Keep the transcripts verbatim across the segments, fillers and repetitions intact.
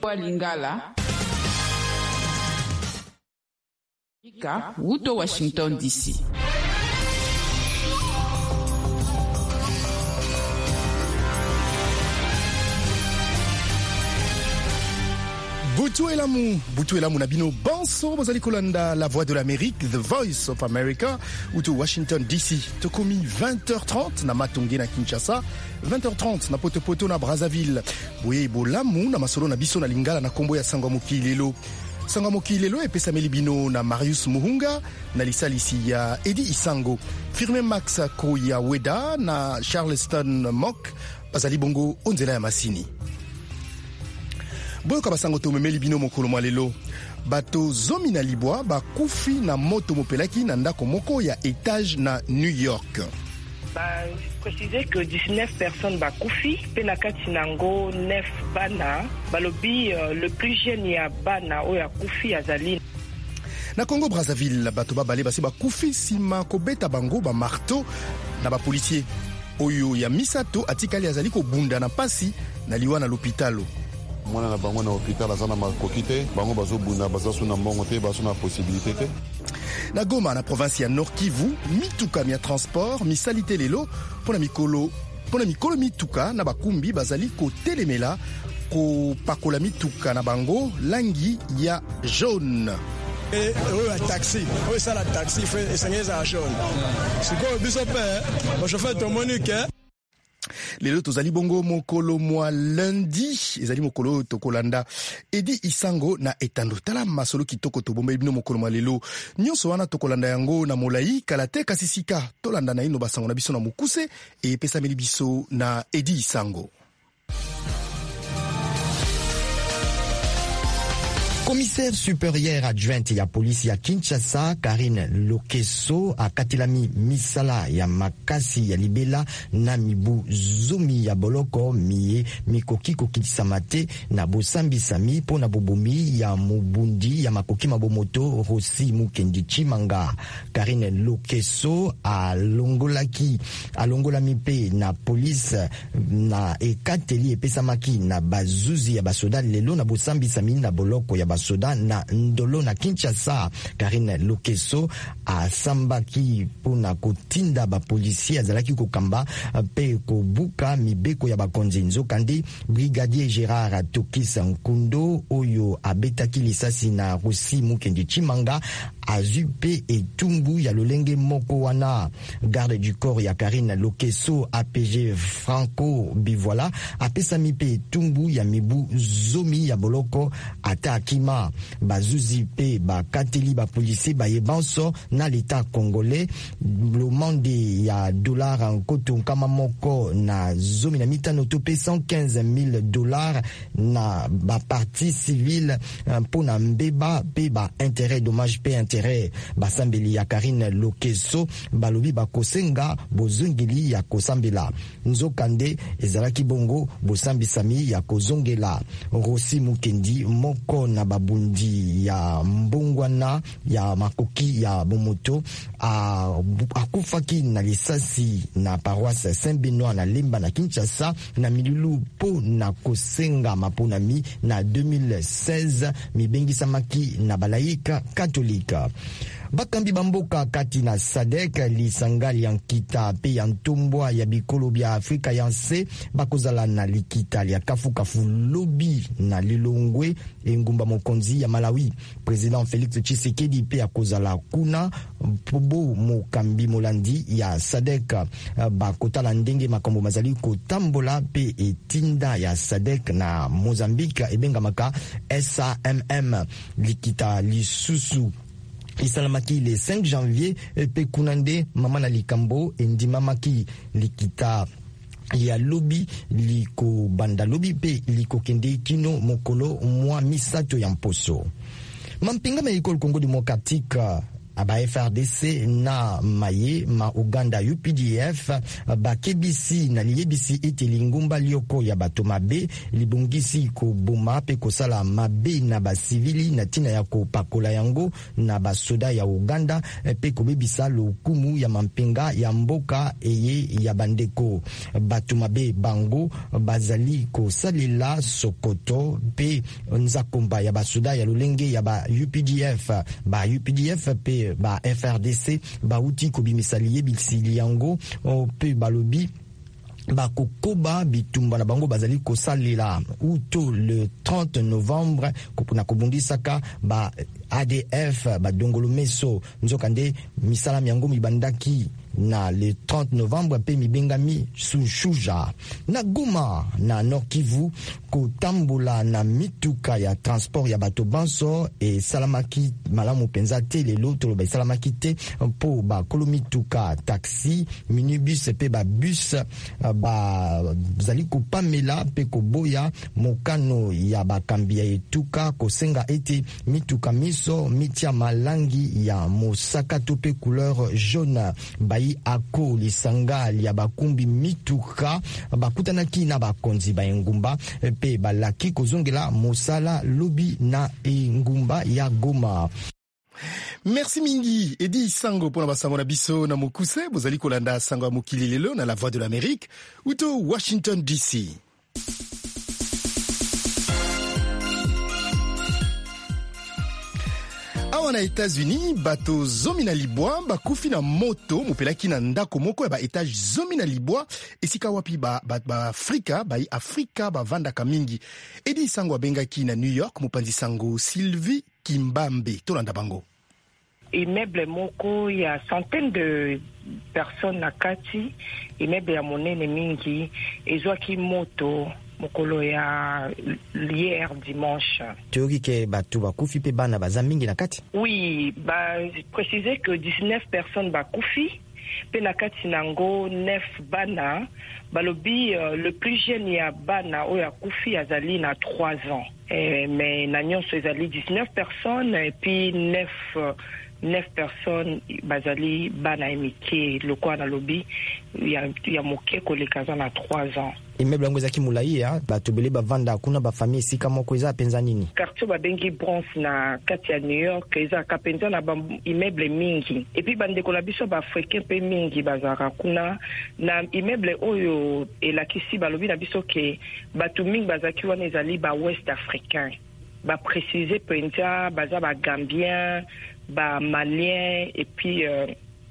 Lingala Wuto Washington D C. Butu elamu, butu elamu na bino banso bazali kolanda La Voix de l'Amérique, The Voice of America, uto Washington D C. Tokomi vingt heures trente na Matonge na Kinshasa, vingt heures trente na Potopoto na Brazzaville. Boye bolamu na masolo na biso na Lingala na kombo ya Sangwa Moki lelo. Sangwa Moki lelo epesameli bino na Marius Muhunga na lisalisi ya Edi Isango. Firme Max Koya Weda na Charleston Mock bazali bongo onzela ya masini. Boyoka basango tomemeli bino mokolo mwa lelo. Bato zomi na libwa bakufi na moto mopelaki na ndako moko ya étage na New York. Bah, préciser que dix-neuf personnes bakufi, pe na kati nango neuf bana, balobi uh, le plus jeune ya bana oya kufi azali. Na Congo Brazzaville, bato babale basi bakufi sima kobeta bango ba marteau na ba policier. Oyo ya Misato atikali azali ko bunda na pasi na liwa na l'hôpitalo. Mwana na bango na hôpital azana makoki te, bango bazobunda bazasu na mbongo te, basu na possibilité te. Na Goma na province ya Nord Kivu, mituka mia transport misalite lelo pona mikolo pona mikolo mituka na bakumbi bazali ko telemela ko pakola mituka na bango langi ya jaune. Et oui, un taxi. Oui, ça la taxi fait esengeza jaune. C'est quoi biso pe? Bon chauffeur to Monique. Lelo tozali bongo mokolo mwa lundi, ezali mokolo tokolanda Edi Isango na etando tala masolo kitoko tobomba bino mokolo mwa lelo. Nyonso wana tokolanda yango na molai kalate kasisika tolanda na ino basango na biso na mukuse e pesameli biso na Edi Isango. Commissaire supérieure adjointe ya polisi ya Kinshasa, Karine Lokeso, akatelami misala ya makasi ya libela na mibu zumi ya boloko miye mikoki kokisama te na bosambisami po na bobomi ya mubundi ya makoki mabomoto Rosi Mukendi Chimanga. Karine Lokeso alongolaki alongolami pe na polisi na ekateli epesamaki na bazuzi ya basoda lelo na bosambisami na boloko ya basoda na ndolo na Kinshasa. Karine Lokeso asambaki pona kotinda ba policier azalaki kokamba pe kobuka mibeko ya bakonzi nzokandi. Brigadier Gérard Tokisa Nkundo oyo abetaki lisasi na Rosi Mukendi Chimanga azupe etumbu ya lolenge moko wana. Garde du corps ya Karine Lokeso A P G Franco Bivoila apesami pe etumbu ya mibu zomi ya boloko ataki ma bazuzi pe bakateli ba policier ba yebanso na l'état congolais blomande ya dollar en koto kama moko na zomi na mitano to pe cent quinze mille dollars na ba partie civile pour na mbeba pe ba intérêt dommage pe intérêt basambeli ya Karine Lokeso balobi bakosenga bozongeli ya kosambela nzokande ezalaki bongo bosambisami ya kozongela. Rosi Mukendi moko na babundi ya mbongwana ya makoki ya bomoto akufaki na lisasi na paroisse Saint-Benoît na Lemba na Kinshasa na milulu po na kosenga maponami na deux mille seize mibengisamaki na balaika katolika. Bakambi bamboka kati na Sadek lisangali ya nkita pe ya ntombwa ya bikolo bya Afrika ya nse bakozala na likita ya kafu-kafu lobi na lilongwe engumba mokonzi ya Malawi. President Félix Tshisekedi pe akozala kuna pobo mokambi molandi ya Sadek bakotala ndenge makambo mazali kotambola pe etinda ya Sadek na Mozambique ebengamaka S A M M likita lisusu isalamaki le cinq janvier pe kunande mama na likambo endimamaki likita ya lobi liko banda lobi pe liko kende kino mokolo mwa misato ya mposo. Mampinga me ikolo Congo démocratique aba F R D C na maye ma Uganda U P D F ba kebisi na liyebisi ete lingumba lioko ya bato mabe libungisi ko boma pe ko sala mabe na ba civili na tina ya ko pakola yango na ba soda ya Uganda pe ko bebisa lokumu ya mampenga ya mboka eye ya bandeko bato mabe bango bazali ko salila Sokoto pe nzakomba ya ba soda ya lolenge ya ba U P D F ba U P D F pe ba F R D C ba uti ko bimisaliye bisili yango pe balobi bakokoba bitumba na bango bazali kosalela uto le trente novembre kopuna kobundisaka ba A D F ba dongolo meso nzokande misala yango mibandaki na le trente novembre pe mibengami sous Shuja na Goma na Nord Kivu kotambola na mituka ya transport ya bato banso e salamaki malamu penza te lelo tolo ba salamaki te po ba kolomituka taxi minibus pe ba bus ba zali ko pamela pe ko boya mokano ya bakambi ya etuka kosenga ete mituka miso mitia malangi ya mosaka to pe couleur jaune bayi ako lisanga ya bakumbi mituka bakutanaki na bakonzi ba engumba pe balaki kozongela mosala lobi na engumba ya Goma. Merci mingi Edi Sango pour la sango na biso na mokuse bozali kolanda sango ya mokili lelo na la voix de l'Amérique uto Washington D C. Awa na États-Unis bato zomi na libwa bakufi na moto mopelaki na ndako moko ya ba étage zomi na libwa esika wapi ba ba, ba Afrika ba Afrika bavandaka mingi. Edi Sango abengaki na New York mopanzi sango Sylvie Kimbambe tolanda bango. Immeuble moko ya centaine de personnes na kati immeuble ya monene mingi ezwaki moto mokolo ya hier dimanche. Théorie ke batu bakufi pe bana baza mingi na kati? Oui, bah préciser que dix-neuf personnes bakufi pe na kati nango neuf bana balobi euh, le plus jeune ya bana oya kufi azali na trois ans. Eh, mais na nyonso ezali dix-neuf personnes et puis neuf euh, neuf personnes bazali bana emike lokwa na lobi ya ya moke kolekaza na trois ans. Immeuble yango ezaki mulai ya bato bele bavanda kuna ba famille sika moko eza penza nini? Quartier babengi Bronx na kati ya New York eza kapenza na ba immeuble mingi et puis bandeko na biso ba africain pe mingi bazaka kuna na immeuble oyo elakisi balobi na biso ke bato mingi bazaki wana ezali ba West africain ba préciser penza baza ba Gambien ba Malien et puis euh,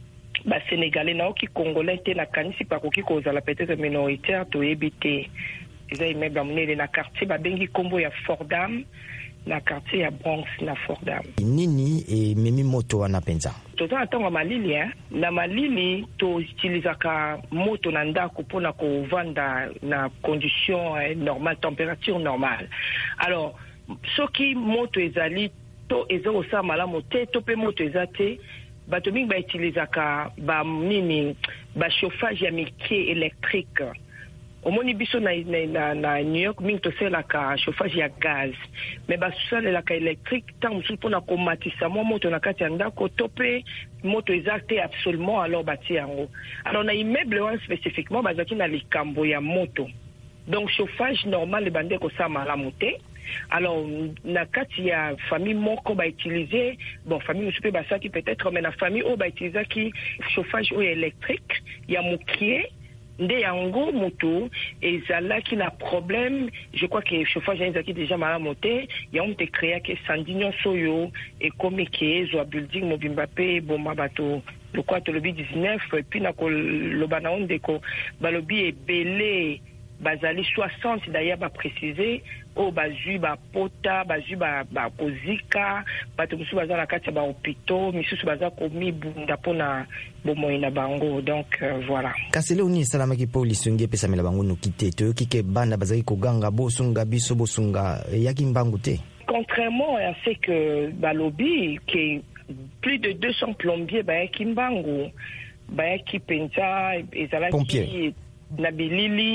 ba Sénégalais na oki Congolais te na kanisi pa koki kozala peut-être minoritaire to ebité eza immeuble monene na quartier ba bengi kombo ya Fordham na quartier ya Bronx na Fordham. Nini e memi moto wana penza? Toto atonga malili hein na malili to utilizaka moto na ndako pona ko vanda na condition eh, normale température normale. Alors soki moto ezali to ezo sa malamu te to pe moto ezate bato mingi ba utilizaka ba nini ba chauffage ya mike électrique. Omoni biso na na na New York mingi to sela ka chauffage ya gaz mais ba sala la ka électrique tant musu pona ko matisa mo moto na kati ya ndako to pe moto exacte absolument alors bati yango. Alors na immeuble wan spécifiquement bazaki na likambo ya moto. Donc chauffage normal bande ko sa malamu te. Alors na kati ya famille moko ba utiliser bon famille musupe basaki peut-être mais na famille o ba utiliser ki chauffage ou électrique ya mukie nde yango moto ezalaki na problème. Je crois que chauffage ezaki déjà malamu te ya on te créer que sandinyo soyo et comme ke zo building mobimba pe bomba bato le quoi to lobi dix-neuf et puis na ko lobana onde ko balobi ebele bazali soixante d'ailleurs ba préciser o bazui ba pota bazui ba ba kozika bato musu bazala kati ba hôpitaux misusu baza komi bunda pona bomoyi na bango. Donc euh, voilà kasele uni salama ki police nge pesa mela bango no kite to kike banda bazali koganga bosunga biso bosunga yaki mbangu te. Contrairement à ce que balobi que plus de deux cents plombiers ba yaki mbangu ba yaki penza ezala pompiers na bilili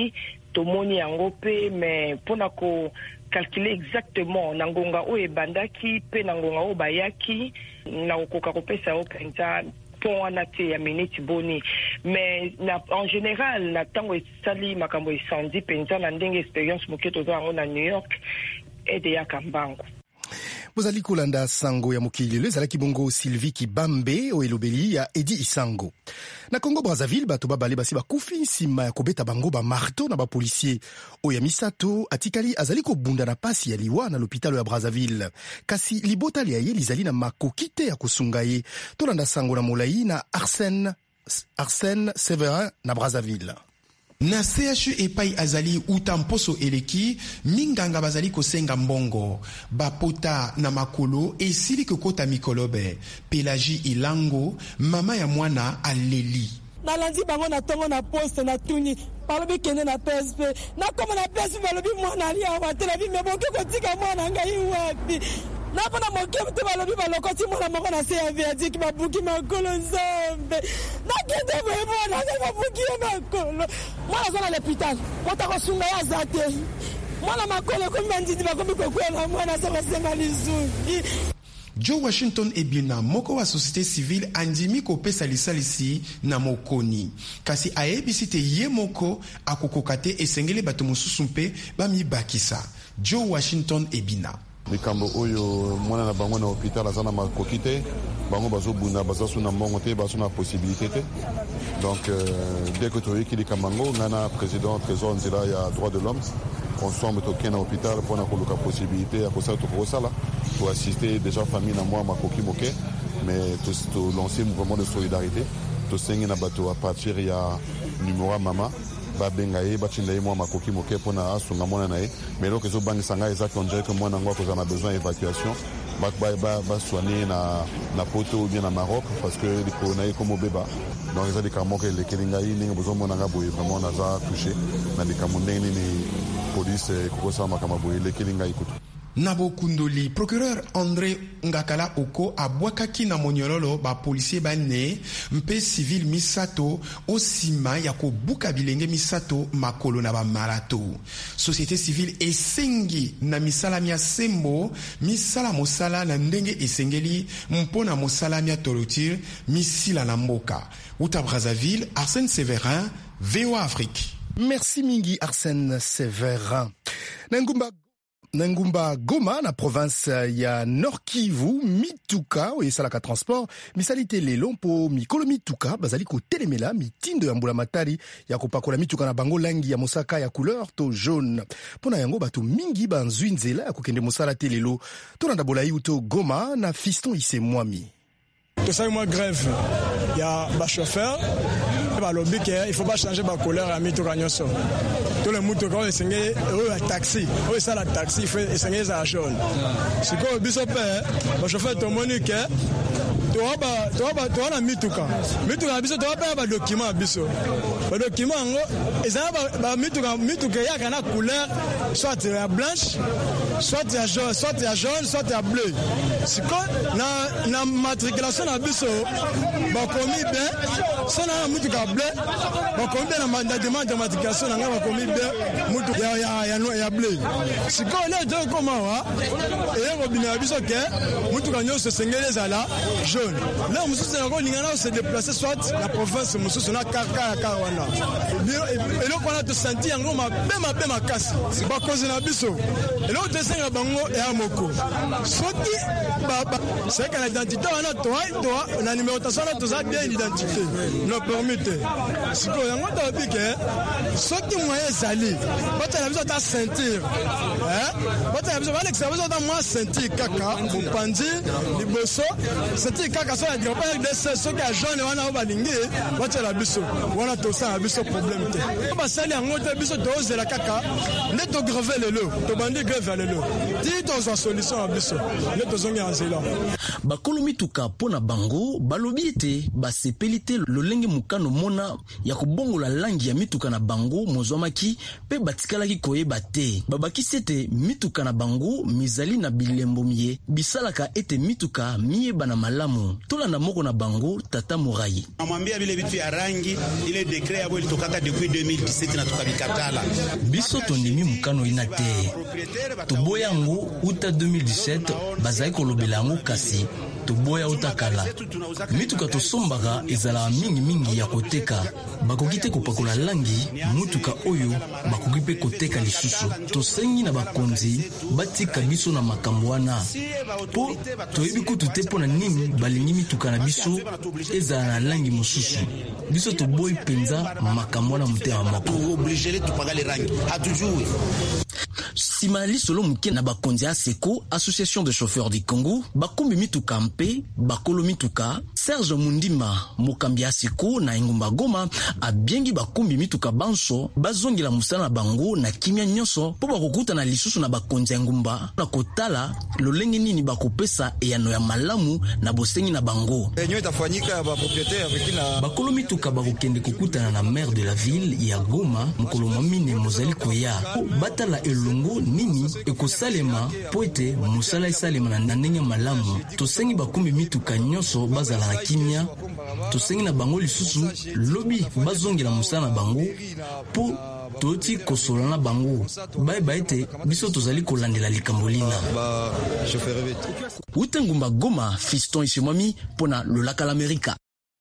tomoni yango pe mais pona ko calculer exactement na ngonga o ebandaki pe na ngonga o bayaki na okoka kopesa o penza pon wana te ya minute boni mais na, en général na tango esali makambo esandi penza na ndenge expérience moke toza yango na New York ede ya kambango. Bozali kolanda sango ya mokili ezalaki bongo Sylvie Kibambe o elobeli ya Edi Isango. Na Congo Brazzaville bato babale basi bakufi nsima ya kobeta bango ba marteau na ba policier oya misato atikali azali kobunda na pasi ya liwa na l'hôpital ya Brazzaville. Kasi libota li aye lizali na makokite ya kosunga ye. Tolanda sango na molai na Arsène Arsène Séverin na Brazzaville. Na C H U epai azali utamposo eleki minganga bazali kosenga mbongo bapota na makolo esili kokota mikolobe Pelagie Ilango mama ya mwana aleli nalandi bango na tongo na poste na tuni balobi kende na P S P na koma na P S P balobi mwana ali awa te na bi me boke kotika mwana ngai wapi na pona moke mte balobi balokoti mwana moko na C A V adiki babuki makolo nzambe na kende boye mwana ngai babuki makolo mwana zona l'hôpital mota kosunga ya zate mwana makolo komi ndidi bakomi kokwela mwana soko senga lizuki. Joe Washington Ebina moko wa société civile andimi kopesa lisalisi na mokoni kasi ayebisi te ye moko akokoka te esengeli bato mosusu mpe bamibakisa. Joe Washington Ebina likambo oyo mwana na bango na hôpital aza na makoki te bango bazobunda bazasu na mbongo te basu na possibilité te donc euh, dès que toyeki likambo yango nga na président trésor nzela ya droit de l'homme ensemble tokende na hôpital mpona koluka possibilité ya kosala tokosala toassister déjà famille na mwa makoki moke mais tolancer mouvement de solidarité tosengi na bato a partir ya numéro ya mama babenga ye batinda ye mwa makoki moke mpona asunga mwana na ye mais eloko ezobangisa ngai eza kondire ke mwana yango akozala na besoin évacuation basoigne na, na poto ou bien na Maroc parce que likolo na ye komo beba donc eza likambo moko elekeli ngai ndenge bozomona nga boye vraiment naza touché na likambo ndenge nini police ekokosala makambo boye elekeli ngai kutu. Nabo Kundoli, procureur André Ngakala Oko abwakaki na monyololo ba policier bane mpe civil misato osima ya kobuka bilenge misato makolo na ba marato. Société civile esengi na misala mia sembo misala mosala na ndenge esengeli mpona mosala mia torture misila na mboka. Uta Brazzaville, Arsène Séverin, V O A Afrique. Merci mingi Arsène Séverin. Nangumba Nangumba Goma na province ya Nord Kivu mituka oyesalaka transport misalite lelo mpo mikolo mituka bazali kotelemela mitindo ya mbula matari ya kopakola mituka na bango langi ya mosaka ya couleur to jaune pona yango bato mingi banzwi nzela ya kokende mosala te lelo tolanda bolai uto Goma na Fiston Ise Mwami. tosali mwa grève ya bachauffeur balobi ke il faut pas changer ba couleur ya mituka nyonso to le mutuka oyo esengeli oyo ya taxi oyo esala taxi esengeli eza jaune sikoyo biso mpe bachauffeur tomoni ke towa na mituka mituka na biso towa mpe ya badokima ya biso badokima yango ezala mituka eyaka na couleur soit ya blanche soit ya jaune soit ya jaune soit ya bleu sikoyo na matriculation na biso bakomi bien so na mituka bleu bakomi bien na demande ya matriculation na ngai bakomi bien mutuka ya bleu sikoyo leo tokoma awa eyeko bina ya biso ke mutuka nyonso esengeli ezala jaune leo mosusu nakolinga na se déplacer soit na province mosusu na kaka ya kaka wana eloko wana tosenti yango mabe mabe makasi bakozi na biso eloko tosenga bango eya moko soki seka na identité wana toa na numérotation wana toza bien identité no permis te sikoyo yango tolobi ke soki moyen ezali batala biso ta ceinture batala biso balekisa biso ta mwa ceinture kaka mopanzi liboso ceinture kaka so ya grand-père R D C soki ya jaune wana o balingi batala biso wana tosala biso problème te basali yango te biso tozela kaka nde togreve lelo tobandi greve lelo ti tozwa solution ya biso nde tozongi ya nzela bakolo mituka mpona bango balobi ete basepeli te lolenge mokano mona ya kobongola langi ya mituka na bango mozwamaki mpe batikalaki koyeba koyeba te. Babakisi ete mituka na bango mizali na bilembo mie bisalaka ete mituka miyeba na malamu. Tolanda moko na bango Tata Morai. Amwambia bile bitu ya rangi ile dekret yabo ilitokaka depuis deux mille dix-sept na tukabikatala. Biso tondimi mukano ina te. Toboya yango uta deux mille dix-sept bazali kolobela yango kasi toboya utakala. Mituka tosombaka ezala mingi mingi ya koteka. Bakoki te kopakola langi mutuka oyo bakoki pe koteka lisusu. Tosengi na bakonzi batika biso na makambo wana. Po toyebi kutu te pona nini balingi mituka na biso ezala na langi mosusu. Biso toboyi penza makambo wana mutema mako. Obligé to paga les rangi. Hatujui. Sima lisolo muke na bakonzi ya Seko, Association de chauffeurs du Congo, bakumbi mituka mpe, bakolo mituka, Serge Mundima, mokambi ya Seko na Engumba Goma, abiengi bakumbi mituka banso, bazongi la musala na bango na kimia nyonso, po bakokuta na lisusu na bakonzi ya Engumba, na kotala, lolenge nini bakopesa eyano ya malamu na bosengi na bango. Bakolo mituka bakokende kokutana na maire de la ville ya Goma, mokolo mamine mozali koya, batala elongo nini ekosalema po ete mosala esalema na ndenge malamu. Tosengi bakumbi mituka nyonso bazala na kimia, tosengi na bango lisusu lobi bazongela mosala na bango po toti kosola na bango bayeba ete biso tozali kolandela likambo lina. Uta Ngumba Goma, Fiston Isimwami pona Lolaka l'Amerika.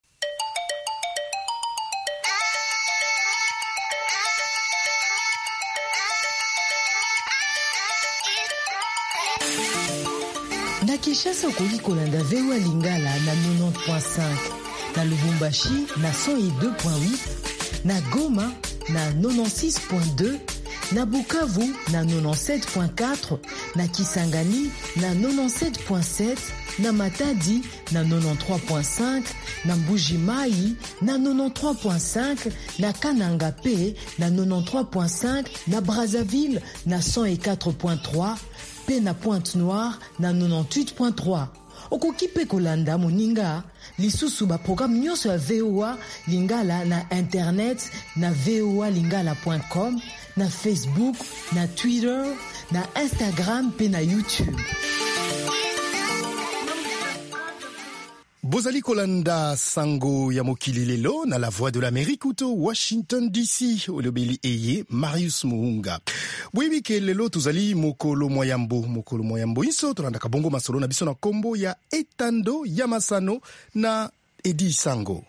Na Kinshasa okoki kolanda V O A Lingala na quatre-vingt-dix point cinq, na Lubumbashi na cent deux point huit, na Goma na quatre-vingt-six point deux, na Bukavu na quatre-vingt-dix-sept point quatre, na Kisangani na quatre-vingt-dix-sept point sept, na Matadi na quatre-vingt-treize point cinq, na Mbuji-Mayi na quatre-vingt-treize point cinq, na Kananga P na quatre-vingt-treize point cinq, na Brazzaville na cent quatre point trois, pe na Pointe-Noire na quatre-vingt-dix-huit point trois. Okoki pe kolanda moninga lisusu ba programme nyonso ya V O A Lingala na internet na v o a lingala point com, na Facebook, na Twitter, na Instagram pe na YouTube. Bozali kolanda sango ya mokili lelo na la voix de l'Amérique uto Washington D C olobeli eye Marius Muhunga. Bwebi ke lelo tuzali mokolo moyambo mokolo moyambo iso tolanda kabongo masolo na biso na kombo ya Etando ya Masano na Edi Sango.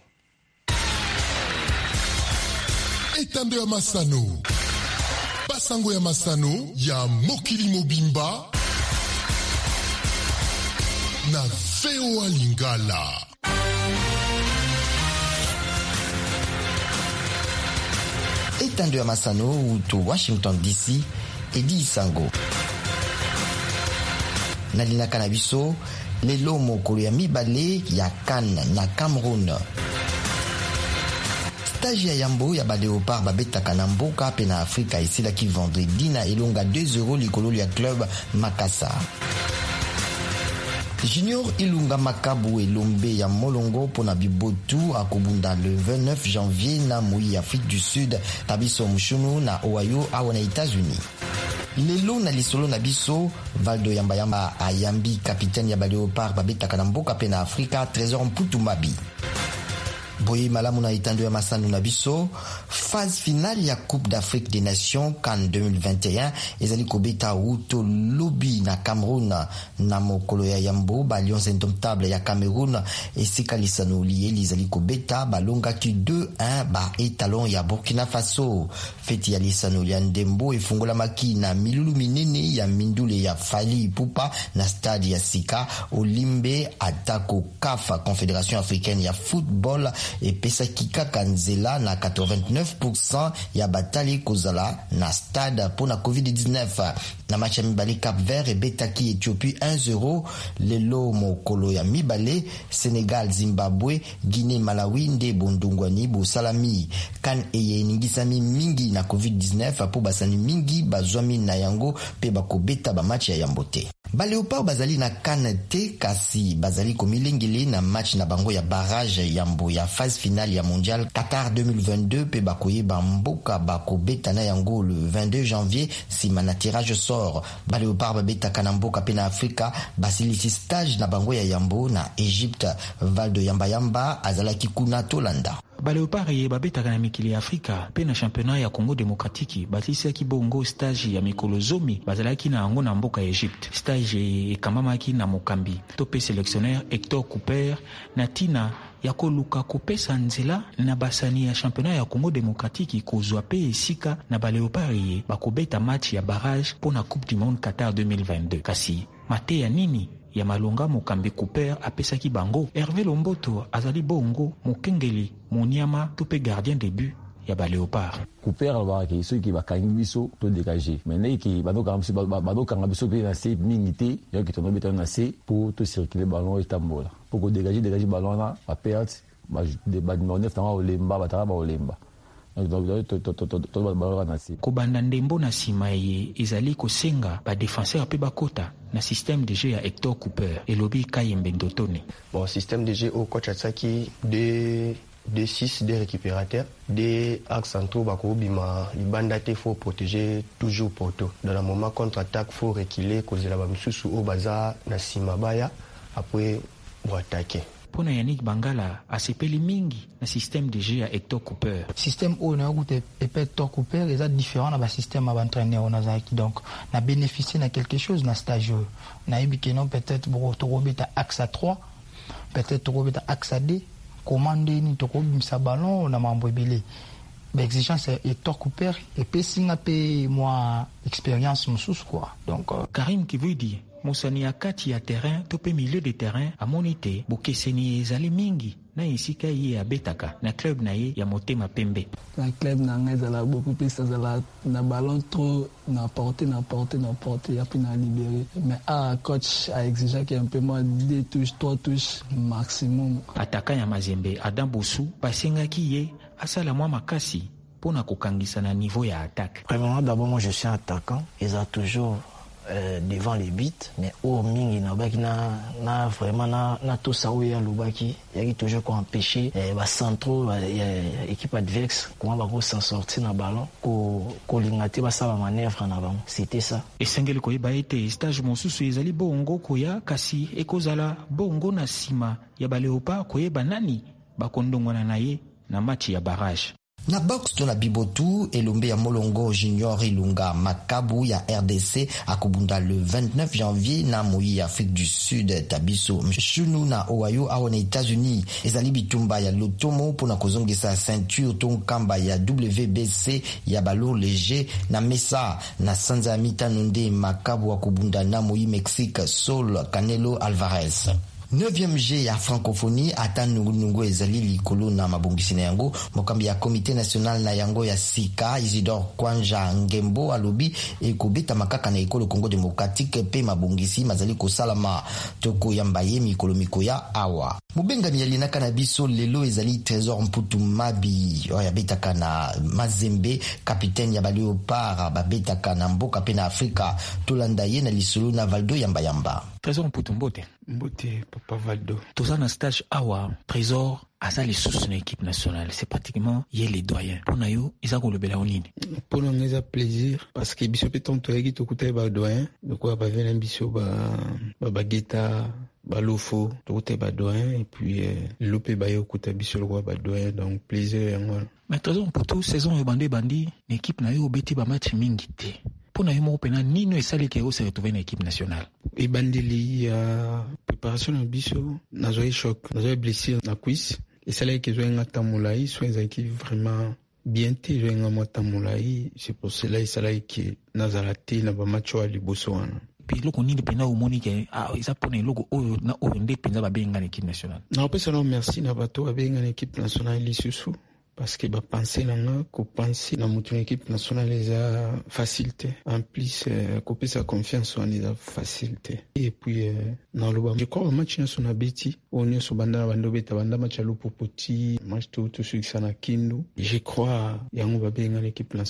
Etando ya Masano, basango ya Masano ya mokili mobimba na V O A Lingala. Etando ya Masano uto Washington D C Edi Sango. Nalinaka na biso lelo mokolo ya mibale ya Cannes na Cameroun. Stage ya yambo ya baléopard babetaka na mboka pe na Afrika esilaki vendredi na elonga deux euros likolo ya club Makassa. Junior Ilunga Makabu elombe ya molongo pona bibotu akobunda le vingt-neuf janvier na Moui Afrique du Sud tabiso mushunu na Ohio awa na États-Unis. Lelo na lisolo na biso Valdo Yamba Yamba ayambi capitaine ya baléopard babetaka na mboka pe na Afrika Trésor Mputumabi. Boye malamu na Etando ya Masano na biso phase finale ya Coupe d'Afrique des Nations CAN deux mille vingt et un ezali kobeta uto lobi na Cameroun na mokolo ya yambo ba Lions indomptables ya Cameroun esika lisano lié lizali kobeta balongaki deux un ba etalon ya Burkina Faso. Feti ya lisano ya ndembo efungola maki na milulu minene ya mindule ya Fali Ipupa na stade ya Sika Olimbe atako C A F Confédération africaine ya football et pesaki kaka nzela na quatre-vingt-neuf pour cent ya batali kozala na stade pour na covid dix-neuf. Na match ya mibale Cap Vert et betaki Ethiopie un zéro, lelo mokolo ya mibale Sénégal Zimbabwe Guinée Malawi nde bondungwani bosalami. Kan eye ningisami mingi na covid dix-neuf po basani mingi bazwami na yango pe bakobeta ba match ya yambote. Ba Léopard bazali na CAN te kasi bazali komilengeli na match na bango ya barrage ya mbo ya phase finale ya mondial Qatar deux mille vingt-deux pe bakoyeba mboka bakobeta na yango le vingt-deux janvier sima na tirage sort. Ba Léopard babetaka na mboka pe na Afrika basilisi stage na bango ya yambo na Egypte. Valdo Yamba Yamba azalaki kuna tolanda. Ba Léopard ye babetaka na mikili ya Afrika pe na championnat ya Congo Démocratique batilisaki bongo stage ya mikolo zomi bazalaki na yango na mboka ya Egypte. Stage ekamamaki na mokambi to pe sélectionneur Hector Cooper na tina ya koluka kopesa nzela na basani ya championnat ya Congo Démocratique kozwa pe esika na Ba Léopard ye bakobeta match ya barrage pour na Coupe du Monde Qatar deux mille vingt-deux. Kasi mate ya nini ya malonga mokambi Cooper apesaki bango. Hervé Lomboto azali bongo mokengeli moniama to pe gardien de but ya Ba Léopard. Cooper alobaki ceux qui bakangi biso to dégager maintenant qui badoka biso badoka biso pe na C minité yo ki tono beta na C pour to circuler ballon et tambola pour ko dégager dégager ballon na ba perte ba de ba numéro neuf tanga olemba bataka ba olemba kobanda ndembo na sima ye ezali kosenga ba défenseur pe bakota na système de jeu ya Hector Cooper elobi Kayembe Ndotone. Bon système de jeu au coach Atsaki de de six des récupérateurs des axes centraux bako bima libanda te faut protéger toujours poto dans le moment contre-attaque faut reculer kozela ba msusu o baza na sima baya après pour attaquer. Pona Yannick Bangala asepeli mingi na système de jeu ya Hector Cooper. Système o na goûté epé Hector Cooper est différent na ba système à entraîneur na zaki donc na bénéficier na quelque chose na stage na ibike non peut-être pour robeta axe à trois peut-être robeta axe à deux commander ni to kobimisa ballon na mambo ebele. Ba exigence Hector Cooper et pe singa pe moi expérience mususu quoi. Donc euh, Karim Kivudi Mosani ya kati ya terrain to pe milieu de terrain amonite bokeseni ezali mingi na isika ye ya betaka na club na ye ya Motema Pembe. Na club na ngai zala beaucoup plus zala na ballon trop na porter na porter na porter ya puis na libérer mais à coach a exigé qu'il y ait un peu moins deux touches trois touches maximum. Ataka ya Mazembe Adam Bossou basengaki ye asala mwa makasi pona kokangisa na niveau ya attaque. Premièrement d'abord moi je suis attaquant, ils ont toujours Euh, devant les buts mais au mingi na baki na na vraiment na na tout ça où ya lubaki il y a toujours quoi empêcher eh, ba centraux eh, équipe adverse comment va ko s'en sortir na ballon ko ko lingati ba sala manœuvre na ballon c'était ça et sengeli ko ba été stage mosusu ezali bongo ko ya kasi ekozala bongo na sima ya Ba Léopard ko yeba nani ba kondongona na ye na match ya barrage. Na box to na bibotu elombe ya Molongo Junior Ilunga Makabu ya R D C akubunda le vingt-neuf janvier na Moyi Afrique du Sud tabiso mshunu na Ohio awo na États-Unis ezali bitumba ya Lotomo pona kozongisa ceinture tonkamba ya W B C ya balo léger na Mesa na Sanza Mitanonde Makabu akubunda na Moyi Mexique Sol Canelo Alvarez. neuvième G ya francophonie ata nungu nungu ezali likolo na mabongisi na yango mokambi ya comité national na yango ya Sika Isidore Kwanja Ngembo alobi ekobeta makaka na ekolo Congo démocratique pe mabongisi mazali kosalama toko yambaye mikolo mikoya awa mubenga miyali na kanabiso lelo ezali Trésor Mputu Mabi oya betaka na Mazembe capitaine ya Ba Léopard babetaka na mboka pe na Afrika tolanda ye na lisolo na Valdo Yamba Yamba. Trésor Mputu Mbote Mbote Papa Valdo tous en stage awa Trésor asa les sous une équipe nationale c'est pratiquement y les doyens pour nayo isa ko lobela onini pour nous c'est plaisir parce que biso pe tonto yaki to kutai ba doyen de quoi ba venir biso ba ba bageta ba lofo to kutai ba doyen et puis euh, lopé ba yo kutai biso le ba doyen donc plaisir yango mais Trésor pour tout saison e bandi bandi l'équipe na yo beti ba match mingi te pona yo mo pena nino esali ke o se retrouver na équipe nationale e bandeli ya préparation na biso na zo choc na zo blessure na cuisse et ça là que zo nga tamulai so ezaki vraiment bien te zo nga mo tamulai c'est pour cela ça là que nazarati na ba match wa liboso wana puis loko nini pena o monike ah isa pona loko o na o nde penza ba benga na équipe nationale na pesa no merci na bato ba benga na équipe nationale lisusu parce que ba penser nanga ko penser na mutu équipe nationale les a facilité en plus euh, ko pesa confiance en les a facilité et puis euh, na loba je crois match national beti on est so banda bando beta banda match lo popoti match tout tout sur sana kindu je crois yango ba benga l'équipe nationale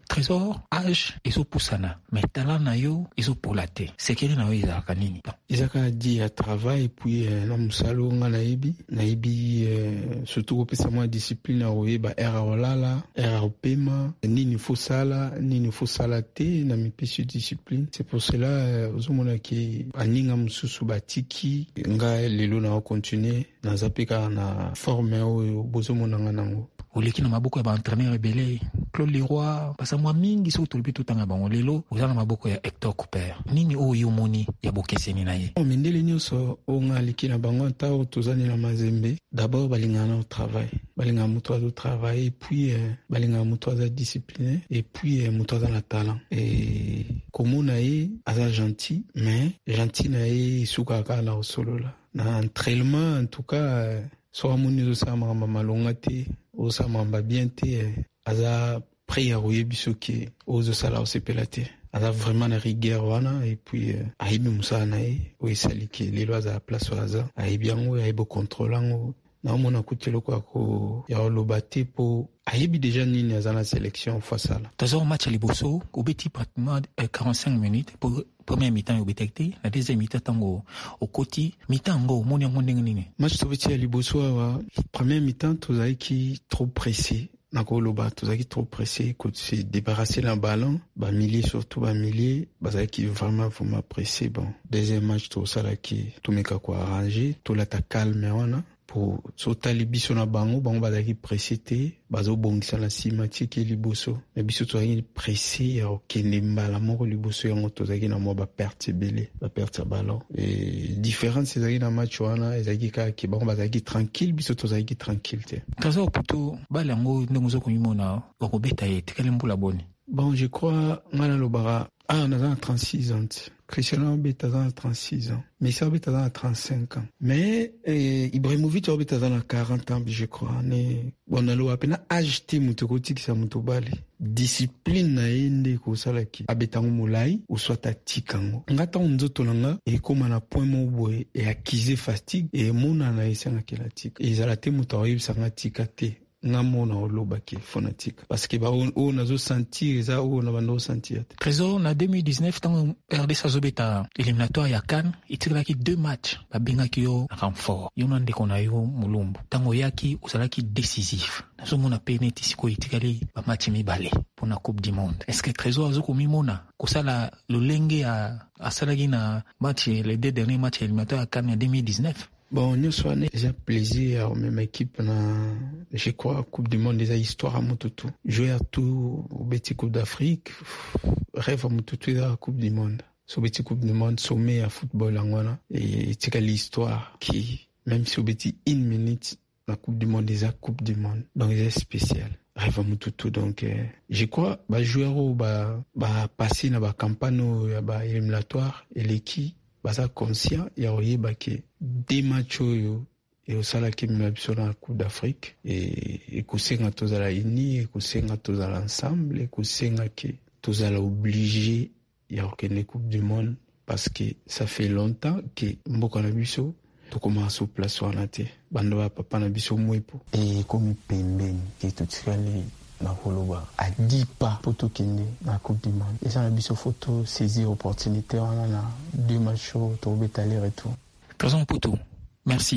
Trésor âge ezopusana mais talent na yo ezopolate sekeli na yo ezalaka nini? ezaka di ya travail puis euh, na musalo nga nayebi nayebi euh, surtout kopesa mwa discipline ya koyeba ere olala ere opema nini fosala nini fosala te na mipesi discipline. C'est pour cela euh, ozomona ke aninga mosusu batiki nga lelo na okontinue naza mpe kaka na forme oyo bozomonanga nango. oleki na maboko ya baentraîneur ebele Claude Leroy basa mwa mingi so tolipi totanga bango lelo oza na maboko ya Hector Cooper. Nini oyo omoni ya bokeseni na ye? mindele nyonso oyo nga aleki na bango ata oyo tozani na Mazembe d'abord balingaka na travail balingaka moto azo travail et puis euh, balingaka moto aza discipliné et puis euh, moto aza na talent et komona ye aza gentil mais gentil na ye esukaka kaka na kosolola na entraînement en tout cas euh, so amoni ozosala makambo malonga te ozosala makambo bien te aza prêt ya koyebi soki ozosala osepela te aza vraiment na rigueur wana et puis euh, ayebi mosala na ye oyo esali ke lelo aza place oyo aza ayebi yango ayebi okontrole yango naomona kuti eloko ya koloba te mpo ayebi deja nini aza na sélection fasala. Toza match ya liboso obeti pratiquement quarante-cinq minutes pour premier mi-temps obeti te na deuxième mi-temps tango okoti mi-temps ngo omoni yango ndenge nini? Match tobeti ya liboso awa premier mi-temps tozalaki trop pressé nakoloba tozalaki trop pressé ko se débarrasser la ballon ba milier surtout ba milier bazalaki vraiment vraiment pressé. Bon deuxième match tosalaki tumeka ko arranger tolata calme wana pour sotali biso na bango bango bazalaki pressé te bazobongisa na nsima tieki liboso na biso tozalaki pressé ya okende mbala moko liboso yango tozalaki na mwa baperte ebele baperte ya ballon et différence ezalaki na match wana ezalaki kaka ke bango bazalaki tranquille biso tozalaki tranquille te. Trésor poto bale yango ndenge ozokomimona bakobeta ye tekali mbula boni? Bon je crois nga nalobaka ah naza na trente-six ans Cristiano Ronaldo a trente-six ans, Messi a trente-cinq ans. Mais eh, Ibrahimovic a quarante ans, je crois. On a l'opéna acheté mutokoti qui sa mutobali. Discipline na ende ko salaki. Abetango mulai ou soit à tikango. Ngata unzoto nanga e koma na point mo boy e akize fatigue e mona na esanga kelatika. E zalate mutawi sanga tikate. Ngamona olobaki phonatique parce que ba on nazo sentir ça on na bando sentir. Trésor na deux mille dix-neuf tant R D C azobeta éliminatoire ya CAN itiraki deux matchs ba bengaki yo renfort yo nande kona yo mulumbu tango yaki usalaki décisif nazo mona penalty siko itikali ba match mibale pour la Coupe du Monde. Est-ce que Trésor azoko mimona kosala lolenge ya asalaki na match les deux derniers matchs éliminatoires ya CAN en deux mille dix-neuf? Bon, nous sommes déjà plaisir à même équipe na je crois Coupe du Monde déjà histoire à Motutu. Jouer à tout au petit Coupe d'Afrique, rêve à Motutu à la Coupe du Monde. Sur petit Coupe du Monde sommet à football en Ghana et c'est l'histoire qui même si au petit une minute la Coupe du Monde déjà Coupe du Monde. Donc c'est spécial. Rêve à Motutu donc euh, je crois bah joueur au bah bah passer dans la campagne bah éliminatoire et l'équipe baza conscient ya oyeba ke des matchs oyo et osala ke milabiso na Coupe d'Afrique et ekosenga tozala uni ekosenga tozala ensemble ekosenga ke tozala obligé ya okende Coupe du Monde parce que ça fait longtemps que mboka na biso tokomasa au place wana te bando ba papa na biso mwepo et comme pembeni ke totikali na koloba a dix pas pour tout kende na Coupe du Monde et ça na biso photo saisir opportunité on a deux matchs to betali retour. Présent Poto. Merci.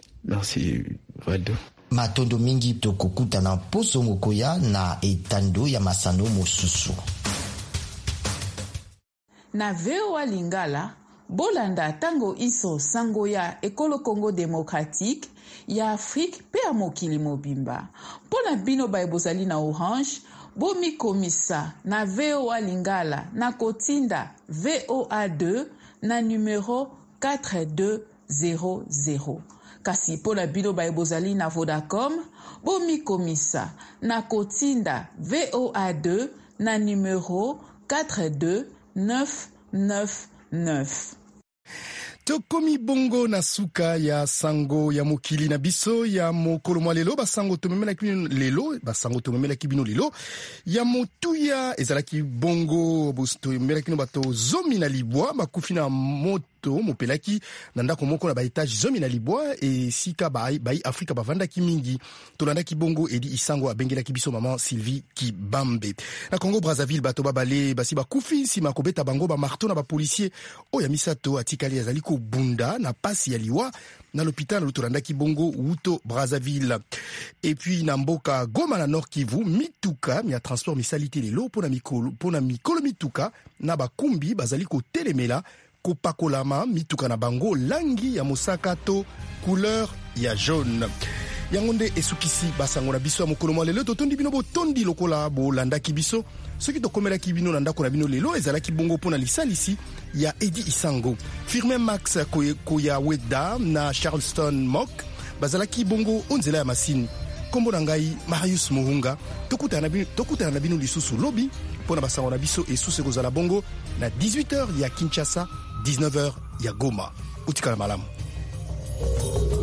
Merci Valdo. Matondo mingi tokokuta na poso mokoya na etando ya masano mosusu. Na V O A Lingala bolanda tango iso sango ya ekolo Congo démocratique ya Afrique pe ya mokili mobimba. Pona bino ba ebozali na Orange, bomi komisa na V O A Lingala na kotinda V O A deux na numéro quatre deux zéro zéro. Kasi pona bino ba ebozali na Vodacom, bomi komisa na kotinda V O A deux na numéro quatre deux neuf neuf neuf. Tokomi bongo na suka ya sango ya mokili na biso ya mokolo mwa lelo basango tomemela kibino lelo basango tomemela kibino lelo ya motuya ezalaki bongo bosto memela kino bato zomi na libwa bakufi na moto moto mopelaki na ndako moko na baetage zomi na libwa esika bai, bai Afrika bavandaki mingi. Tolandaki bongo Edi Isango abengelaki biso maman Sylvie Kibambe. Na Congo Brazzaville bato babale basi bakufi nsima kobeta bango ba marteau na ba policier oya misato atikali azali ko bunda na pasi ya liwa na l'hôpital Tolandaki bongo Wuto Brazzaville. Et puis na mboka Goma na Nord Kivu mituka mi a transport misalité lelo pona mikolo pona mikolo mituka na bakumbi bazali ko telemela ko pakolama mituka na bango langi ya mosaka to couleur ya jaune. Yangonde esukisi basango na biso ya mokolo mwa lelo totondi bino botondi lokola bolandaki biso soki tokomelaki bino na ndako na bino lelo ezalaki bongo mpona lisalisi ya Edi Isango. Firmin Max Koya Weda na Charleston Mock bazalaki bongo onzela ya masini. Kombo na ngai Marius Mohunga tokutana na bino lisusu lobi mpona basango na biso esuse kozala bongo na dix-huit heures ya Kinshasa, dix-neuf heures ya Goma. Utikala malamu.